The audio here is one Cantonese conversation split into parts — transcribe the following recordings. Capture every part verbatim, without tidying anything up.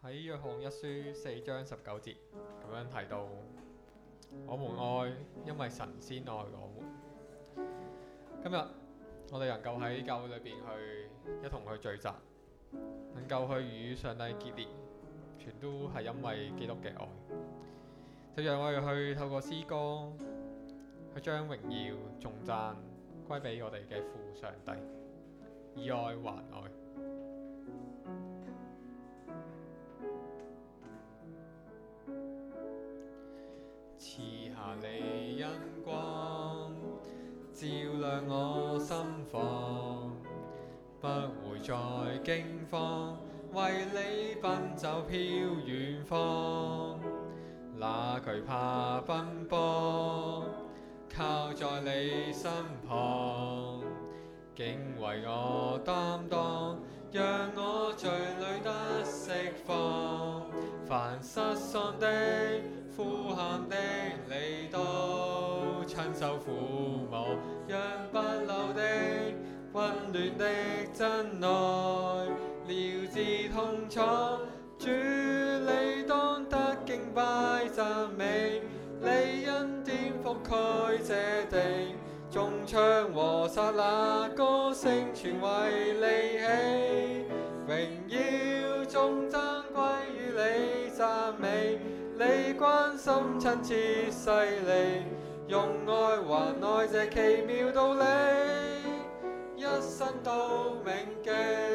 喺約翰一書四章十九節咁樣提到，我們愛，因為神先愛我們。今日我哋能夠喺教會裏邊去一同去聚集，能夠去與上帝結連，全都係因為基督嘅愛。就讓我哋去透過詩歌，去將榮耀、頌讚歸俾我哋嘅父上帝，以愛還愛。賜下你恩光，照亮我心房，不會再驚慌，為你奔走飄遠方，哪懼怕奔波，靠在你身旁，竟為我擔當，讓我罪裏得釋放，凡失喪的呼喊的你都親手撫摸，讓不朽的溫暖的真愛療治痛楚。主你當得敬拜讚美，你恩典覆蓋這地，眾唱和撒那歌聲全為你起，榮耀頌讚歸於你讚美。你關心親切犀利，用愛還愛這奇妙道理，一生都銘記。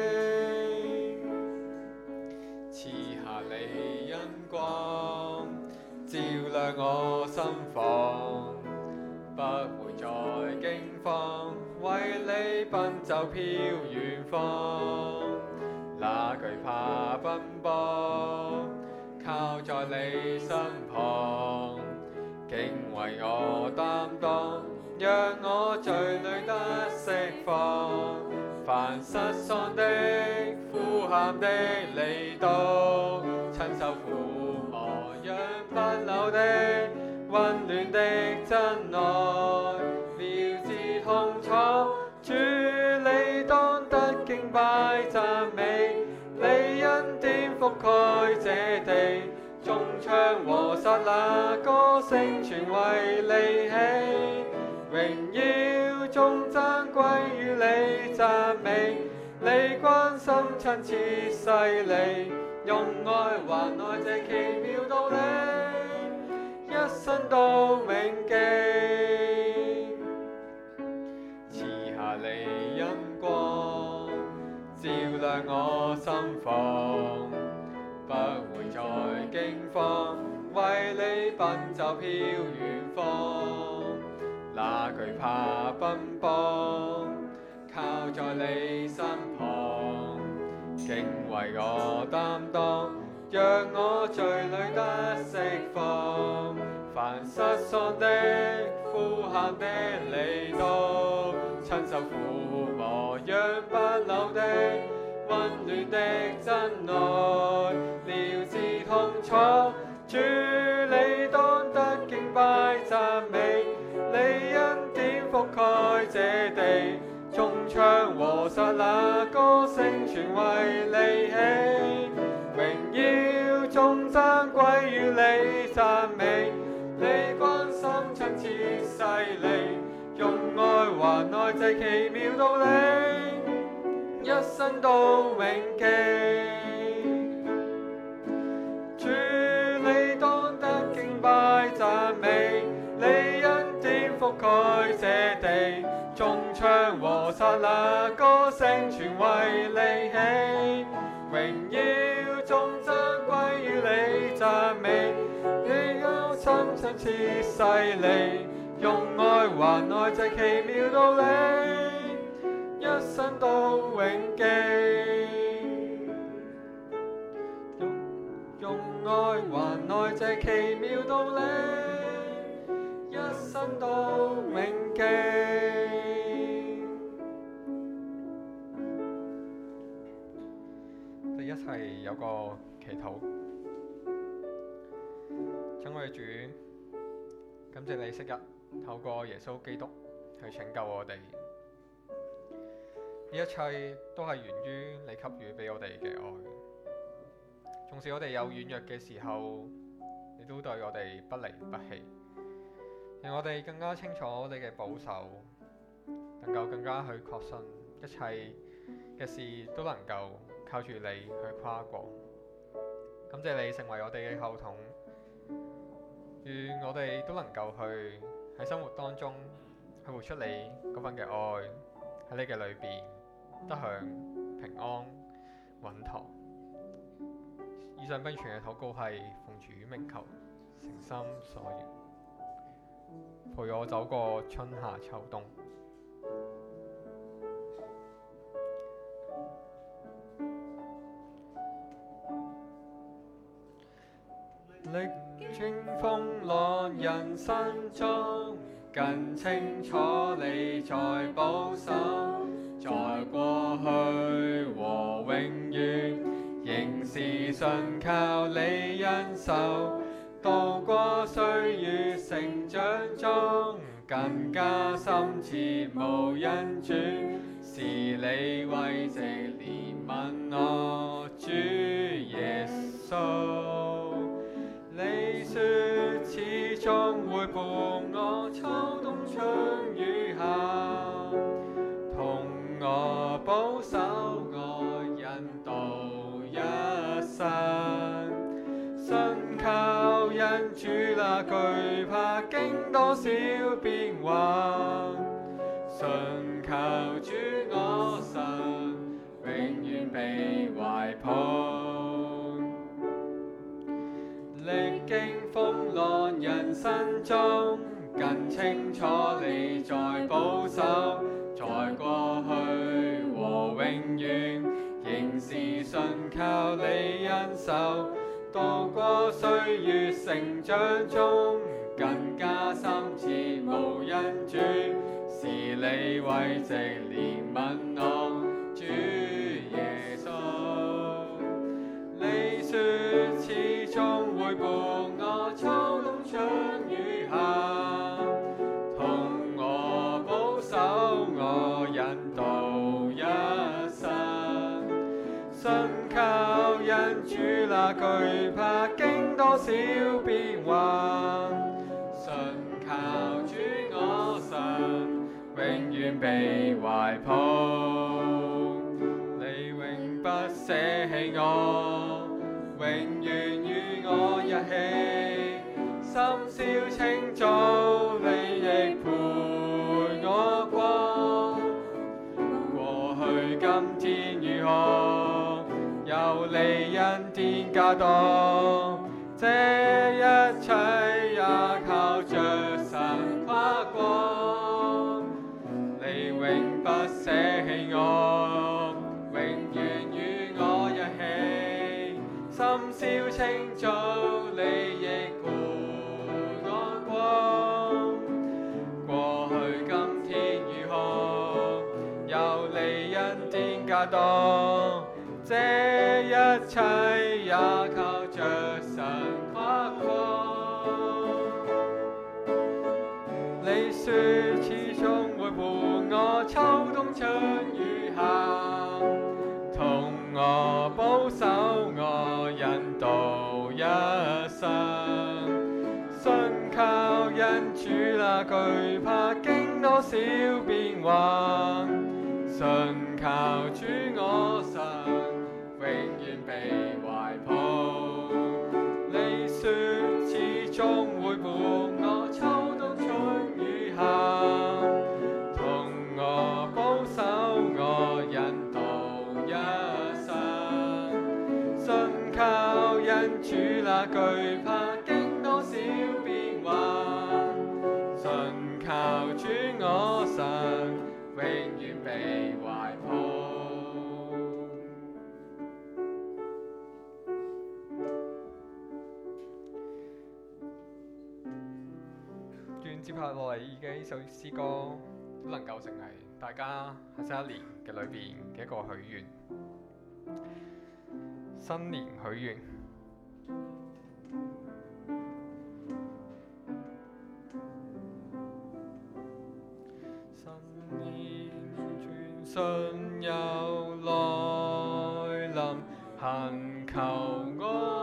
賜下你恩光，照亮我心房，不會再驚慌，為你奔走飄遠方，哪懼怕奔波，靠在你身旁，竟為我擔當，讓我罪裏得釋放，凡失喪的呼喊的你都親手撫摸，讓不朽的溫暖的真愛療治痛楚。主你當得敬拜讚美，你恩典覆蓋這地，眾唱和撒那歌聲全為你起，榮耀頌讚歸於你讚美。你關心親切犀利，用愛還愛這奇妙道理，一生都銘記。賜下你恩光，照亮我心房，不會再驚慌，為你奔走飄遠方，哪懼怕奔波，靠在你身旁，竟為我擔當，讓我罪裏得釋放，凡失喪的呼喊的你都親手撫摸，讓不朽的溫暖的真愛療治痛楚。主你當得敬拜讚美，你恩典覆蓋這地，眾唱和撒那歌聲全為你起，榮耀頌讚歸於你讚美。你關心親切犀利，用愛還愛這奇妙道理，一生都銘記。主你當得敬拜讚美，你恩典覆蓋這地，眾唱和撒那歌聲全為你起，榮耀頌讚歸於你讚美。你憂心親切犀利，用愛還愛這奇妙道理，一生都永記。用用愛還愛這奇妙道理，一生都銘記。我哋一齊有個祈禱。親愛的主，感謝你昔日透過耶穌基督去拯救我哋，呢一切都係源於你給予俾我哋嘅愛。仲同時我哋有軟弱嘅時候，你都對我哋不離不棄，讓我哋更加清楚你嘅保守，能夠更加去確信一切嘅事都能夠靠住你去跨過。感謝你成為我哋嘅後盾，願我哋都能夠去喺生活當中去活出你嗰份嘅愛，喺你嘅裏邊得享平安穩妥。以上並全嘅禱告係奉主名求，誠心所願。陪我走過春夏秋冬。歷經風浪人生中，更清楚你在保守，在過去和永遠，仍是信靠你恩手。渡過歲月成長中，更加深切無人轉，是你慰藉憐憫我，主耶穌。你說始終會伴我秋冬春雨夏，同我保守我引導一生，信靠恩主那懼怕經多少變幻，信靠主我神永遠被懷抱。歷經風浪人生中，更清楚你在保守，在過去和永遠，仍是信靠你恩手。渡過歲月成長中，更加深切無人轉，是你慰藉憐憫我，主耶穌。你說始終會伴我秋冬春雨夏，同我保守我引導一生，信靠恩主那懼怕經多少變幻，信靠主我神永遠被懷抱。你永不捨棄我，永遠與我一起，深宵清早你亦陪我過。過去今天如何，有你恩典加多，這一切也靠着神跨過。你永不捨棄我，永遠與我一起，深宵清早你亦陪我過。過去今天如何，有你恩典加多，這一切也靠着神跨過。你說始終會伴我秋冬春雨夏，同我保守我引導一生，信靠恩主那懼怕經多少變幻，信靠主我神永遠被懷抱。你說始終會伴我秋冬春雨夏，同我保守我引導一生，信靠恩主那懼怕經多少變幻，信靠主我神永遠被懷抱。願接下落嚟嘅呢首詩歌都能夠成為大家喺新一年嘅裏邊嘅一個許願。新年許願。新年轉瞬又來臨，懇求我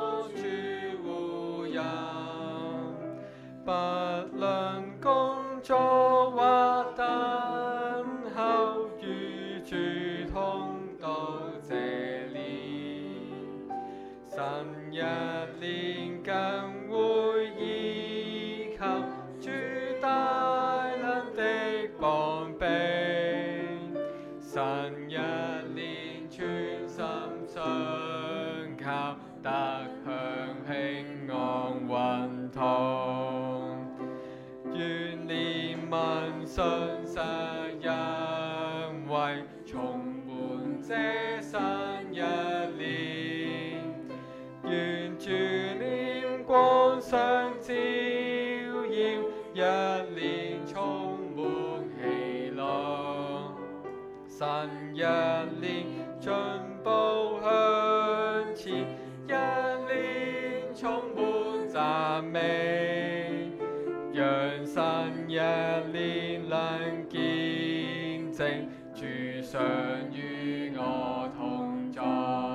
人，不論工作或等候，與主同到這裡，新一年更會依靠主大能的膀臂，新一年全心信靠，得享平安穩妥。願憐憫信實恩惠充滿這新一年，願主臉光常照耀，一年充滿喜樂，新一年進步向前，一年充滿讚美，讓新一年能見證主常與我同在，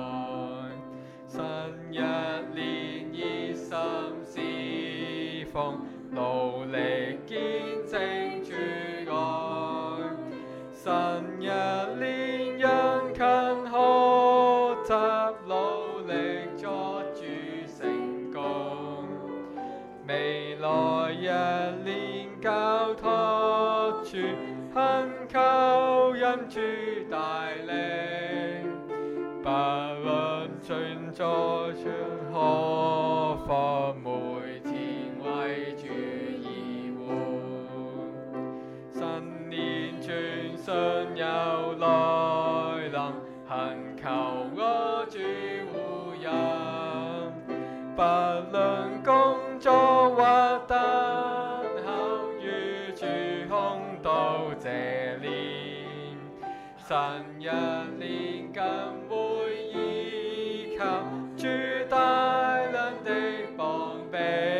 新一年熱心侍奉，努力見證主愛，新一年殷勤學習，努力作主成功，未來一年交託主，懇求因主帶領，不論正在何方，每天為主而活。新年轉瞬又來臨，懇求我主護佑，不論工作或等候，與主同到這裡，新一年更會依靠主大能的膀臂，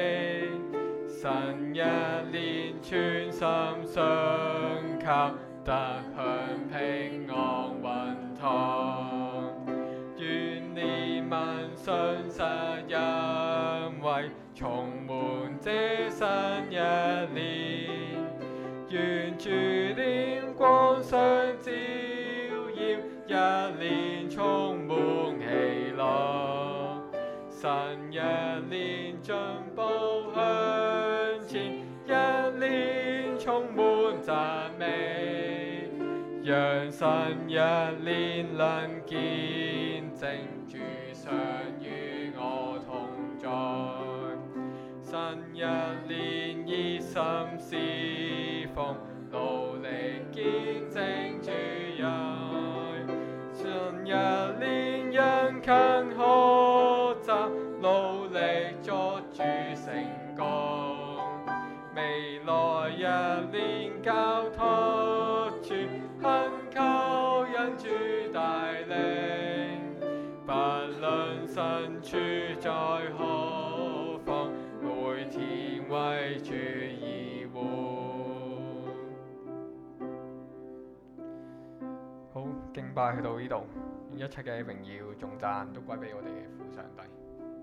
新一年全心信靠，得享平安穩妥。願憐憫信實恩惠充滿這新一年，願主臉光常照耀，一年充滿喜樂，新一年進步向前，一年充滿讚美，讓新一年能見證主常與我同在，新一年熱心侍奉，努力見證主愛，新一年殷勤學習，努力作主成功，未來一年交託主，懇求因主帶領，不論身處在何方，每天為主而活。好，敬拜去到呢度，一切嘅榮耀頌讚都歸俾我哋嘅父上帝。